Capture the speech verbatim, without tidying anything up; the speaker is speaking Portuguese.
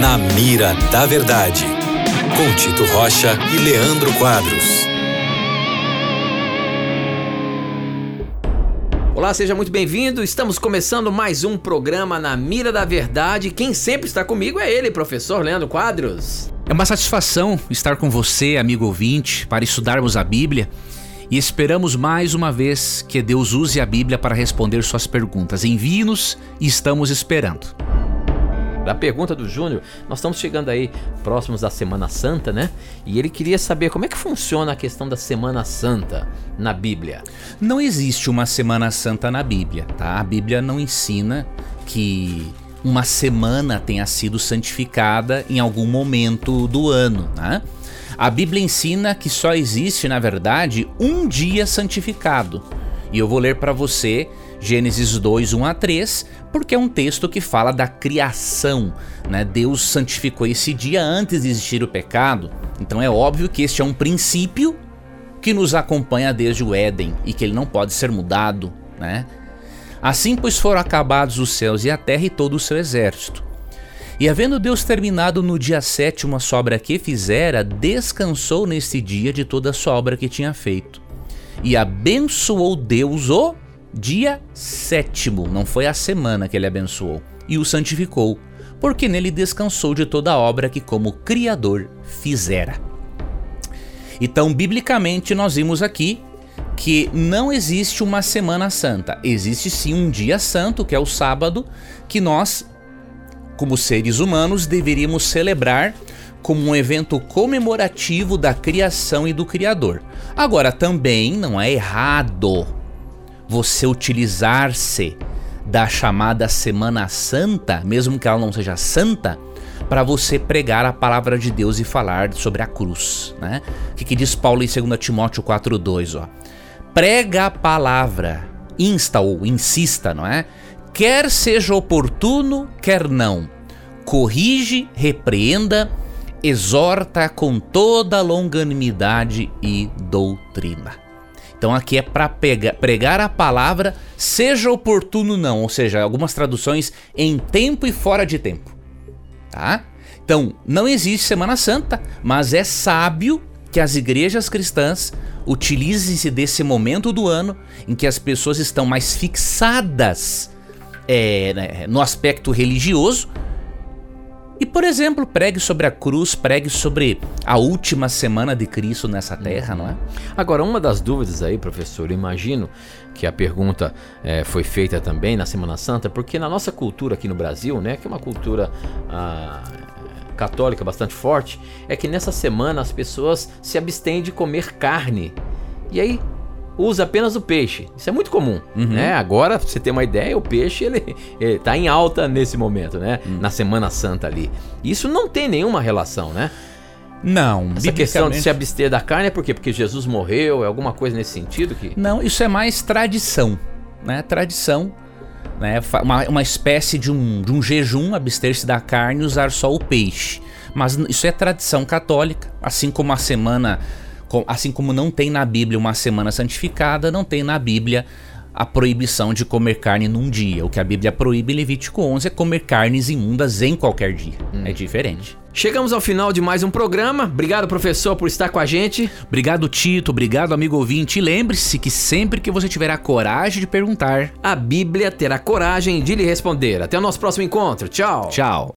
Na Mira da Verdade, com Tito Rocha e Leandro Quadros. Olá, seja muito bem-vindo. Estamos começando mais um programa Na Mira da Verdade. Quem sempre está comigo é ele, professor Leandro Quadros. É uma satisfação estar com você, amigo ouvinte, para estudarmos a Bíblia. E esperamos mais uma vez que Deus use a Bíblia para responder suas perguntas. Envie-nos e estamos esperando. A pergunta do Júnior, nós estamos chegando aí próximos da Semana Santa, né? E ele queria saber como é que funciona a questão da Semana Santa na Bíblia. Não existe uma Semana Santa na Bíblia, tá? A Bíblia não ensina que uma semana tenha sido santificada em algum momento do ano, né? A Bíblia ensina que só existe, na verdade, um dia santificado. E eu vou ler para você Gênesis dois, um a três, porque é um texto que fala da criação, né? Deus santificou esse dia antes de existir o pecado. Então é óbvio que este é um princípio que nos acompanha desde o Éden e que ele não pode ser mudado, né? Assim, pois, foram acabados os céus e a terra e todo o seu exército. E havendo Deus terminado no dia sétimo a sua obra que fizera, descansou nesse dia de toda a sua obra que tinha feito. E abençoou Deus o dia sétimo, não foi a semana que ele abençoou, e o santificou, porque nele descansou de toda a obra que como Criador fizera. Então, biblicamente, nós vimos aqui que não existe uma semana santa, existe sim um dia santo, que é o sábado, que nós, como seres humanos, deveríamos celebrar como um evento comemorativo da criação e do Criador. Agora, também não é errado você utilizar-se da chamada Semana Santa, mesmo que ela não seja santa, para você pregar a palavra de Deus e falar sobre a cruz, né? O que, que diz Paulo em dois Timóteo quatro, dois, ó? Prega a palavra, insta ou insista, não é? Quer seja oportuno, quer não. Corrige, repreenda, exorta com toda longanimidade e doutrina. Então aqui é para pregar a palavra, seja oportuno ou não, ou seja, algumas traduções em tempo e fora de tempo, tá? Então não existe Semana Santa, mas é sábio que as igrejas cristãs utilizem-se desse momento do ano em que as pessoas estão mais fixadas é, né, no aspecto religioso. E, por exemplo, pregue sobre a cruz, pregue sobre a última semana de Cristo nessa terra, não é? Agora, uma das dúvidas aí, professor, eu imagino que a pergunta é, foi feita também na Semana Santa, porque na nossa cultura aqui no Brasil, né, que é uma cultura ah, católica bastante forte, é que nessa semana as pessoas se abstêm de comer carne. E aí usa apenas o peixe. Isso é muito comum, uhum. né? Agora, pra você ter uma ideia, o peixe ele, ele tá em alta nesse momento, né? Uhum. Na Semana Santa ali. Isso não tem nenhuma relação, né? Não. Essa questão de se abster da carne é por quê? Porque Jesus morreu? É alguma coisa nesse sentido? Que... Não, isso é mais tradição, né? Tradição, né? Uma, uma espécie de um, de um jejum, abster-se da carne e usar só o peixe. Mas isso é tradição católica, assim como a semana... Assim como não tem na Bíblia uma semana santificada, não tem na Bíblia a proibição de comer carne num dia. O que a Bíblia proíbe em Levítico onze é comer carnes imundas em qualquer dia. Hum. É diferente. Chegamos ao final de mais um programa. Obrigado, professor, por estar com a gente. Obrigado, Tito. Obrigado, amigo ouvinte. E lembre-se que sempre que você tiver a coragem de perguntar, a Bíblia terá coragem de lhe responder. Até o nosso próximo encontro. Tchau. Tchau.